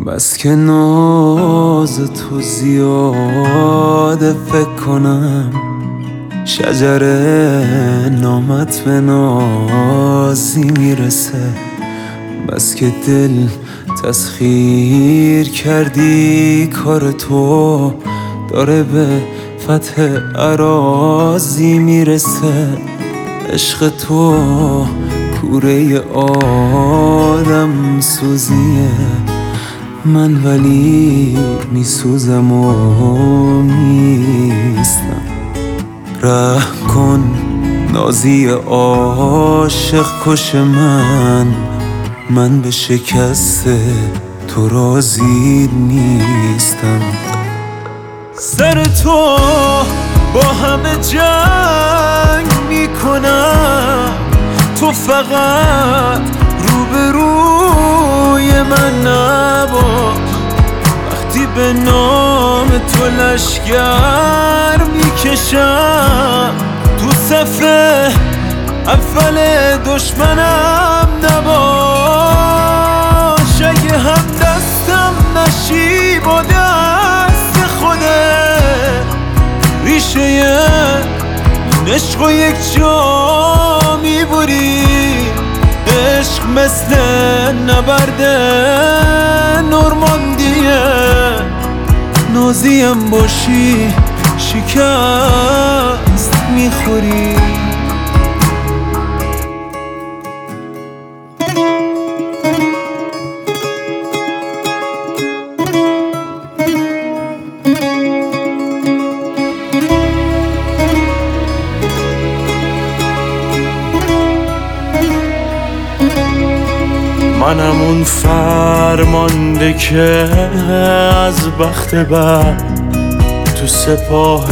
بس که ناز تو زیاده فکر کنم شجر نامت به نازی میرسه. بس که دل تسخیر کردی کار تو داره به فتح اراضی میرسه. عشق تو کوره آدم سوزیه، من ولی میسوزم و نیستم. رحم کن نازی عاشق کش من به شکست تو راضی نیستم. سر تو با همه جنگ میکنم، تو فقط روبروی من نباش. وقتی به نام تو لشگر میکشم، تو صفحه اول دشمنم نباش. اگه هم دستم نشی با دست خوده، ریشه این عشق و یک جا میبری. عشق مثل نبرد نورماندیه، نازیم باشی شکست میخوری. منم اون فرمانده که از بخت بد تو سپاه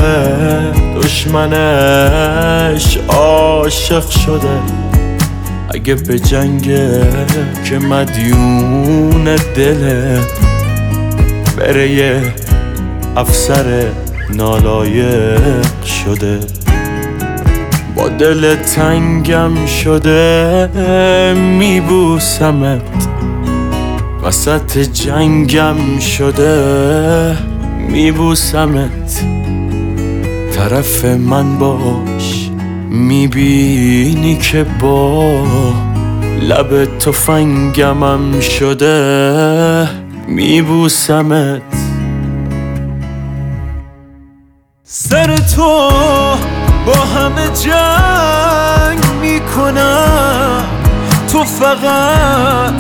دشمنش عاشق شده. اگه به جنگه که مدیون دله، بره یه افسر نالایق شده. با دل تنگم شده میبوسمت، وسط جنگم شده میبوسمت. طرف من باش میبینی که با لب تفنگمم شده میبوسمت. سر تو با همه جنگ میکنم، تو فقط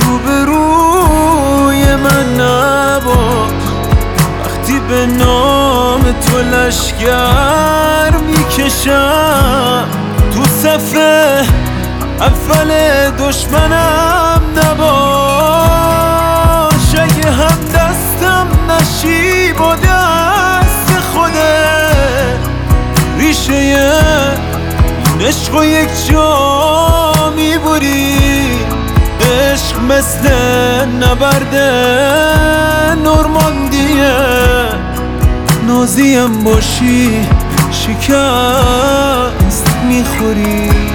روبروی من نباش. وقتی به نام تو لشگر میکشم، تو صفحه اول دشمنم نباش. اگه هم دستم نشی با دست خوده، ریشه این عشق و یک جا میبری. عشق مثل نبرد نورماندیه، نازیم باشی شکست میخوری.